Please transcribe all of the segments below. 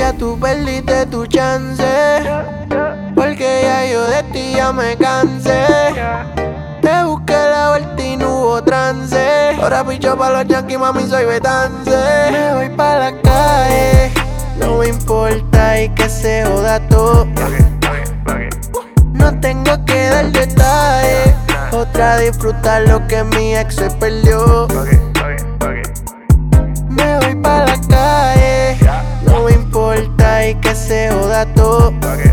ya tú perdiste tu chance, porque ya yo de ti ya me cansé. Te busqué la vuelta y no hubo trance. Ahora picho pa' los yankees, mami, soy Betance. Me voy pa' la calle, no me importa y que se joda todo. No tengo que dar detalles, otra disfrutar lo que mi ex se perdió. Me voy pa' la calle, no me importa y que se joda todo.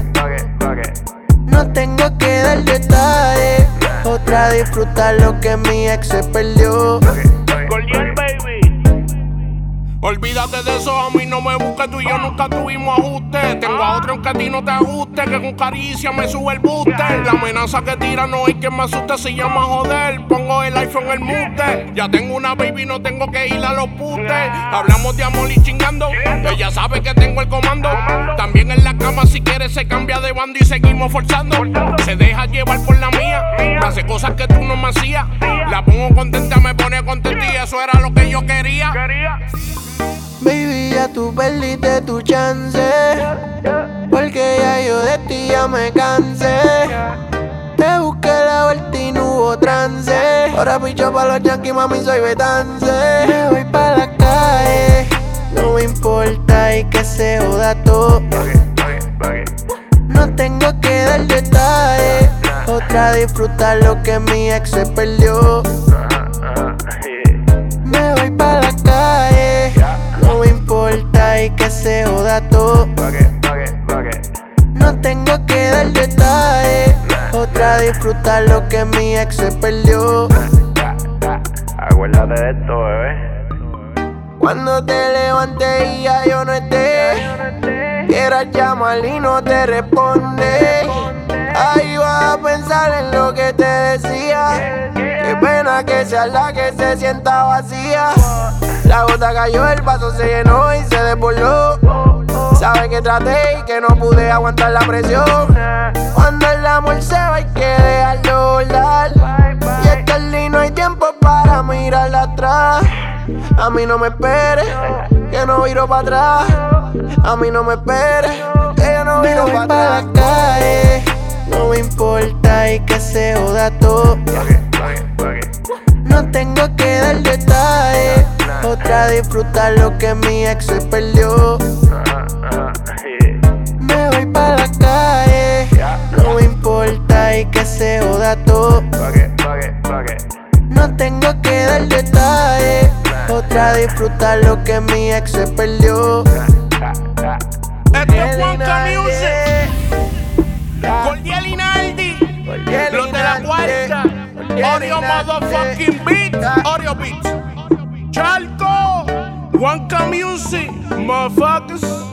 No tengo que dar detalles, otra disfrutar lo que mi ex se perdió. Gordiel, baby. Olvídate de eso, a mí no me busques, tú y yo nunca tuvimos ajuste. Tengo a otro aunque a ti no te ajuste, que con caricia me sube el booster. La amenaza que tira no hay quien me asuste, si llama a joder, pongo el iPhone en el mute. Ya tengo una baby, no tengo que ir a los putes. Hablamos de amor y chingando, ella sabe que tengo el comando. También en la cama si quiere se cambia de bando y seguimos forzando. Se deja llevar por la mía, me hace cosas que tú no me hacías. La pongo contenta, me pone contenta y eso era lo que yo quería. Baby, ya tú perdiste tu chance, porque ya yo de ti ya me cansé. Te busqué la vuelta y no hubo trance. Ahora picho pa' los yankees, mami, soy Betance. Me voy pa' la calle, no me importa y que se joda todo. No tengo que dar detalles, otra disfrutar lo que mi ex se perdió. Me voy pa' la calle, no me importa y que se joda todo. No tengo que dar detalles, otra disfrutar lo que mi ex se perdió. Acuérdate de esto, bebé. Cuando te levantes y ya yo no esté, quieras llamar y no te responde. Ahí vas a pensar en lo que te decía. Qué pena que sea la que se sienta vacía. La gota cayó, el vaso se llenó y se desbordó. Sabe que traté y que no pude aguantar la presión. Cuando el amor se va hay que dejarlo volar. Y es que no hay tiempo para mirar atrás. A mí no me esperes, que no viro pa' atrás. A mí no me esperes, que yo no viro pa' atrás. La calle, no me importa y que se joda todo. No tengo que dar detalles, otra disfrutar lo que mi ex se perdió. Me voy pa' la calle, no me importa y que se joda todo. No tengo que dar detalles, otra disfrutar lo que mi ex se perdió. Esto es Juanca Music, Gordiel y Naldi, los de la cuarta, Oreo motherfucking Beats, Oreo Beats, Chalco, Juanca Music, motherfuckers.